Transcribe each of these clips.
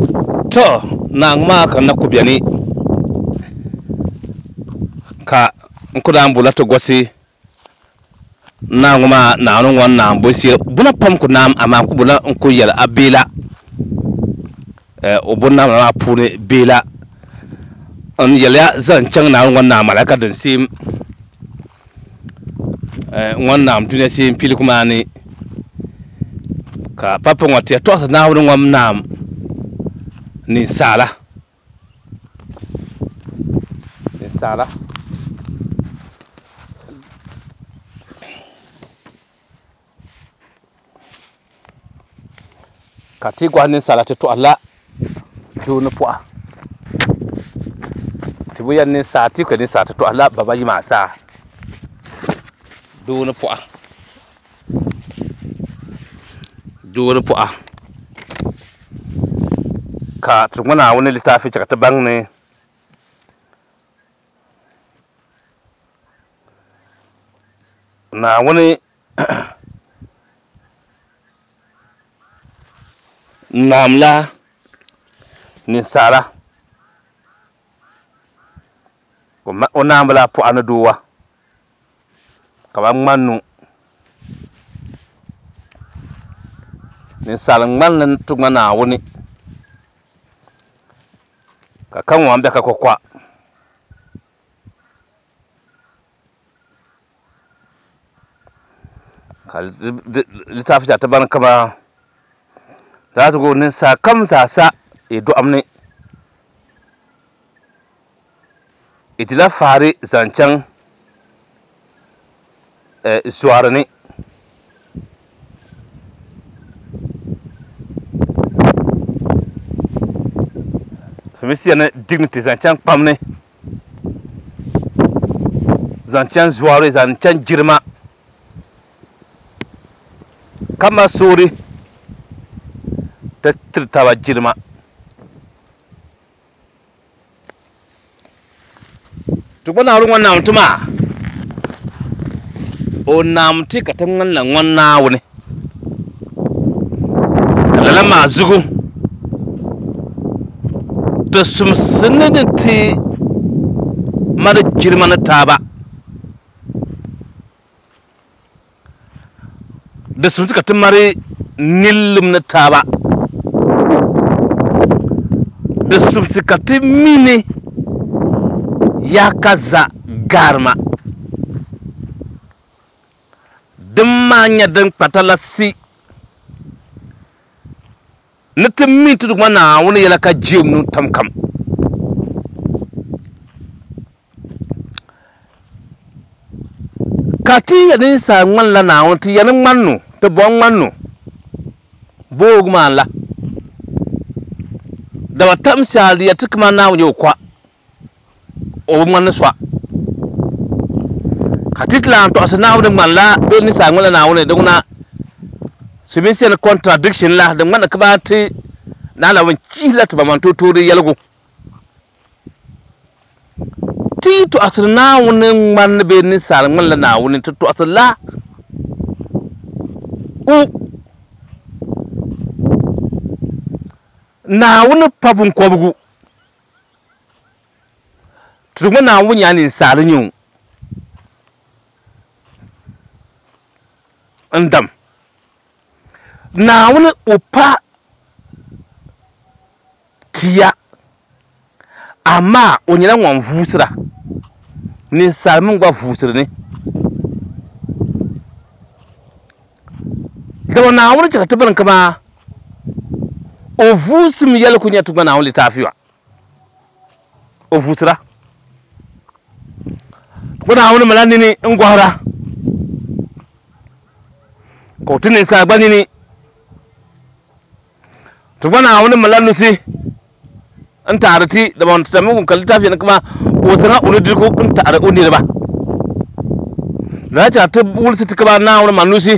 to nangma kan na kubiani ka nkudan bulato gosi nangma na anu wannan bosi buna pam ku nam ama ku buna nku yel abela obunna ma pune bela on yela zan chang na wannan malaka din sim wannan duniya sim pili kuma ni ka papa ngwate to sa na wurin ngam nam ni sala kati gwa ni sala to Allah do na pu'a tibuyan ni sati ko ni sata to Allah baba yi masa do na pu'a ka tunguna wani littafi cika ta bang ne na wani namla ni sara kuma onamla pu anaduwa kaba manu ni salan man tungana wani ka kan wambe ka kokwa ka littafi ta ban kama za su go nin sa kam sa edo amne itila fare zancan suwar ne famisiya na dignity zancan pam ne zancan zuware zancan girma kama sori ta tirtawa girma tukuna wurin wannan mutuma o na mutu ka tan wannan wani lala ma zugu da sumsinin ti mara girma na taba da sumsinin ka tan mara nillim na taba da sumsinin ka tan mini ya kaza garma dimanya dan patalasi natin tu mana wani yala ka jimnu tamkam kati ya ni sa ngwan la na wonti ya ngwannu to bon ngwannu bog man la da watam sali ya tukma na wonyo kwa o man swa katitla to asna wudin man la be ni sa ngwan na woni dungna submission contradiction la da man ka ba ti na la won kila to ba man to tori yalgo ti to asna woni man be ni sa ngwan la na woni to asla u na woni pabun kobugu tugma na wunya ni sare nyu ndam na woni upa tiya ama onyina wan vusira ni sare mun gwa vusira ni da na woni cika tabaran kama o vusum yal kunya tugma na woni tafiwa o vusira kuna wani malani ne in gwara ko tunin sa gbani ne to bana wani malanu si an tarati da ban ta mugun kalli tafi na kuma o sana ulu dirko in tare uni ba za ta ta wulsi ta kaba na wani manusi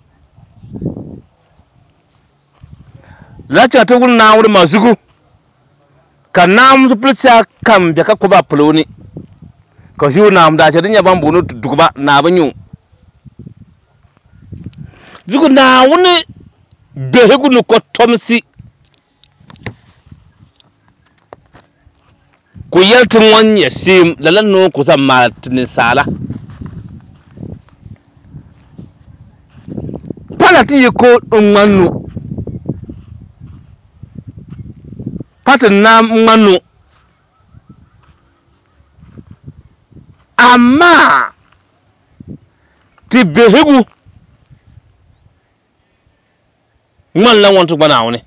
za ta ta wulna na wani masuku kan na mu plitsa kan be ka ko ba ploni ko shi na amda ce dinya ban bunu dukuba na banyu zugu na woni de hegunu ko tomsi ku yeltin wan yasim lalan no ku zan martin sala palati ko nganu patin na nganu amma ti behigu man lan wantu bana woni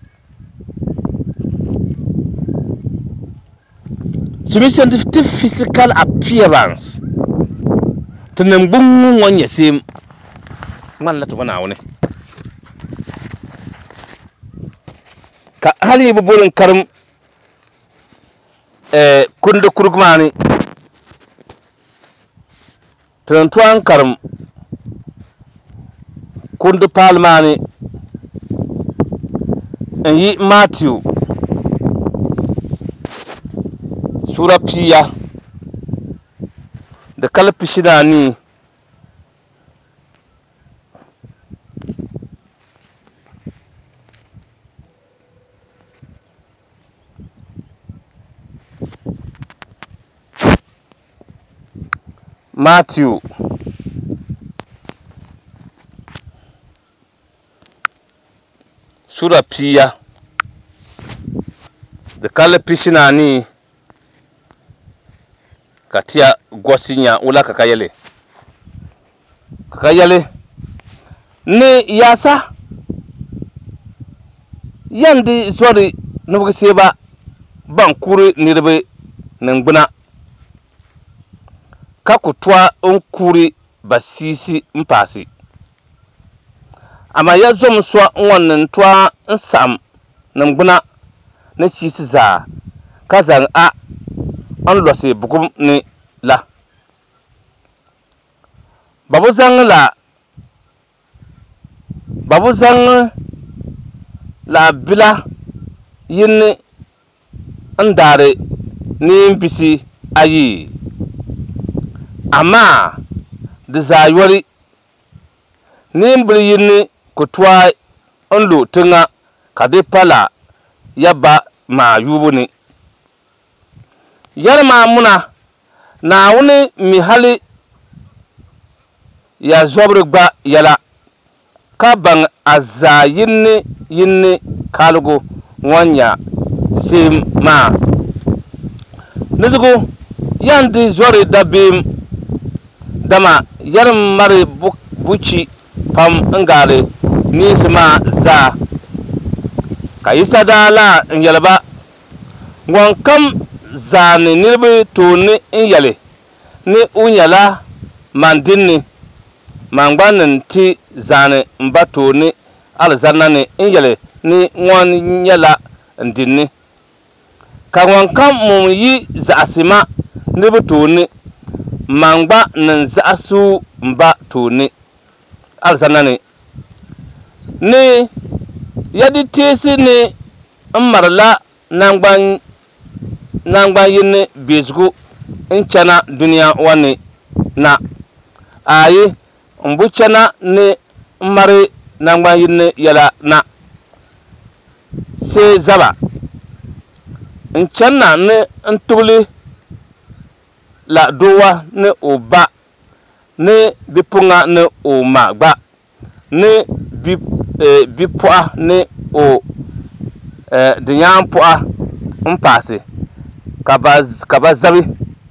submission to physical appearance tunan gungun wanya sai man la to bana woni ka hali buburin karim kundu kurgmani tuan karim kundu palmani yi Matthew sura piya da kalfi shida ni Matthew sura piya da kalfi shida ni katia gosinya ula kakayele ne yasa yandi zori nubuga seba bankuri nirbe nangbuna kakutwa onkuri basisi mpasi ama yazom swa wannan twa nsam nangbuna na sisi za kazan a an lose bugum ni la babu zang la bila yin andare ni bisi ayi amma da zayori ni bil yin kutwa an lo tunga kade pala yaba ma yubu ni yarma muna na wuni mi hali ya zobri gba yala ka ban aza yinni kalgo wanya sim ma nidugo yandi zori dabim dama yarm mari buci pam ngare ni sima za kayisa dala yalba wan kam zani nirbi tuni in yale ni unyala mandinni mangbanin ti zani mba tuni alzanna ni in yale ni wan yala ndinni ka wan kam mum yi zaasima nirbi tuni mangba nin zaasu mba tuni alzanna ni yadi tesi ni marla nangban yin bezgu in chana duniya wani na ayi mbu chana ni mari nangban yin yala na se zaba in channa ni ntubli la dowa ni oba ni bipunga ni o magba ni bipu'a ni o dinyan pu'a mpasi kaba zabi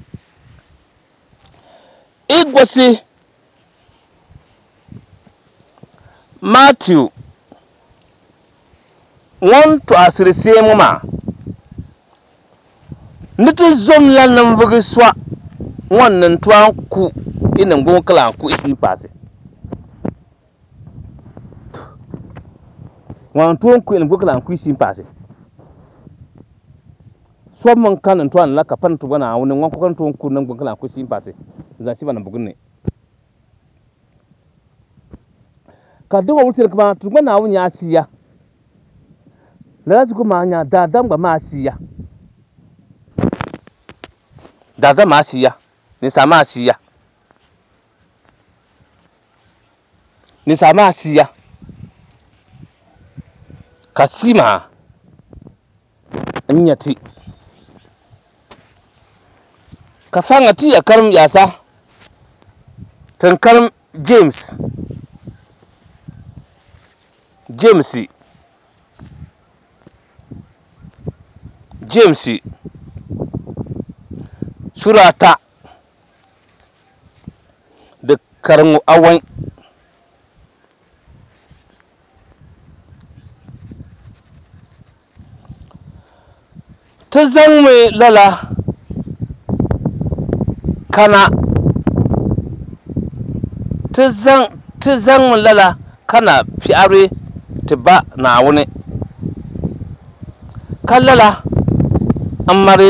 igwasi Matthew won to asirisi mu ma niti zom la nan vugi swa wannan tuan ku inin gon kala ku isi pasi wan tuan ku inin gon kala ku isi pasi so man kan tuan la ka pan tu bana wani wan kan tuan ku nan gon kala ku isi pasi za si bana bugun ne ka duwa wutir kuma tu bana wani asiya la su kuma nya da dan ba ma asiya da za ma asiya ni sama asiya kasima anyati ka fanga ti ya karam yasa tan karam James surata da karangu awan ta zan mai lala kana ta zan mai lala kana fi'are ta ba na wani kallala amare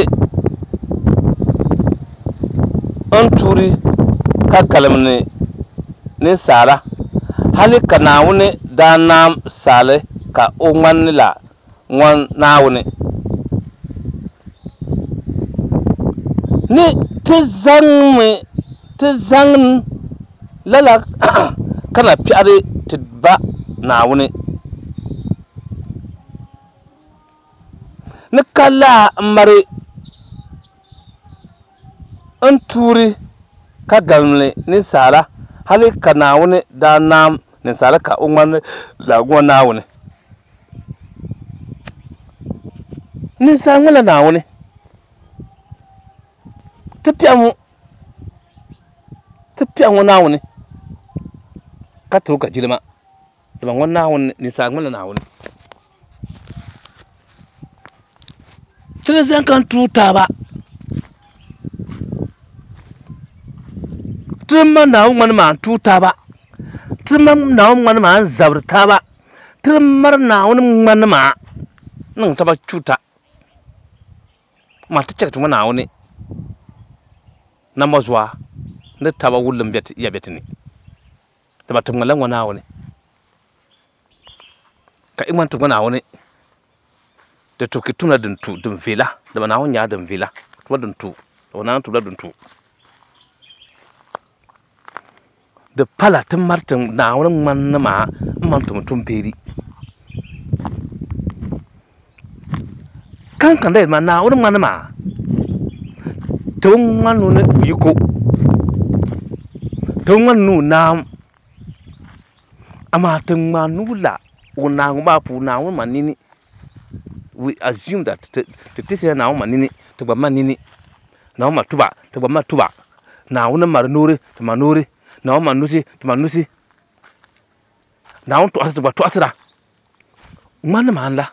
an turi ka kalamne ne sara hali ka na wani da na sale ka o ŋmanni la ŋwan na wani ni ti zaŋ lala kana piɛri ti ba na wani ni ka laa mari n tuuri ka galimli ninsaala hali ka naawuni daa naam ninsaala ka o ŋmani la ŋɔ naawuni ninsaal ŋɔ la naawuni ti piɛɣu ŋɔ naawuni ka tiri ka jilima dama ŋɔ naawuni ninsaal ŋɔ la naawuni tili zan kan tuu taaba tili ma naawuni ŋmani maa tuu taaba tili ma naawuni ŋmani maa zabiri taaba tili mari naawuni ŋmani maa niŋ taba chuta maa ti chɛkiti ŋɔ naawuni na ma zuwa ni taba wulim ya bɛti ni dama ti ŋmanila ŋɔ naawuni ka i ŋmani ti ŋɔ naawuni di tuki tumla din vela dama naawuni nyaa din vela tuma din tu dama naawuni tubila din tu di pala ti mari ti naawuni ŋmani maa n man tumi tum beeri kankan da ma naawuni ŋmani maa ti ŋmani ni yiko ti ŋmani ni naam amaa ti ŋmani la o naawuni maa puu naawuni ma nini we assume that ti sɛ naawuni ma nini ti gba ma nini naawuni ma tuba ti gba ma tuba naawuni mari noori ti ma noori naawuni ma nusi ti ma nusi naawuni tɔɣisi ti gba tɔɣisira ŋmani maa la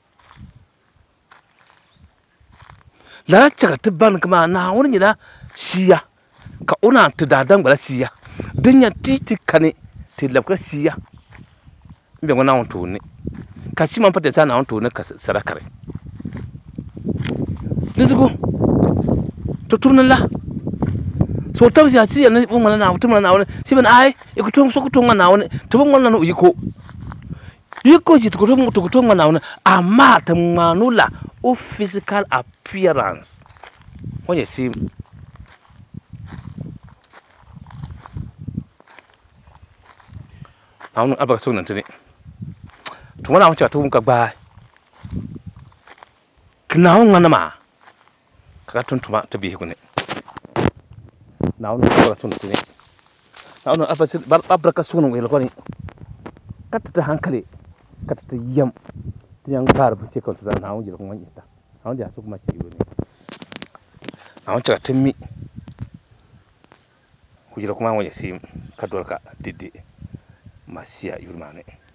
lala chɛka ti bani maa naawuni nyɛla shia ka o naan ti daadam gbala shia din nya ti kani ti labira shia n bɛ ŋɔ naawuni tooni ka si man pa ti taa naawuni tooni ka sadakari lizigu to tumni la so tabi sia si yana ŋmana naawuni tumna naawuni si bani ai iku tum so ku tum ŋmana naawuni ti bi ŋmana ni yiko si ti ku tum ŋmana naawuni amma ti ŋmanu la o physical appearance ŋɔ nyɛ sim naawuni albarka so nantini tuma naawuni chɛka ti wum ka gbaai ti naawuni ŋmani maa ka ka tum tuma ti bihigu ni naawuni albarka so nantini naawuni albarka so ni wɛlgɔ ni ka ti hankali ka ti yɛm ti yan gaari bi se ka ti zaa naawuni jɛli ŋmani yɛta naawuni jɛli so kuma shɛ yuli ni naawuni chɛka ti mi ku jɛli kuma ŋɔ nyɛ sim ka dɔli ka didi ma sia yuli maa ni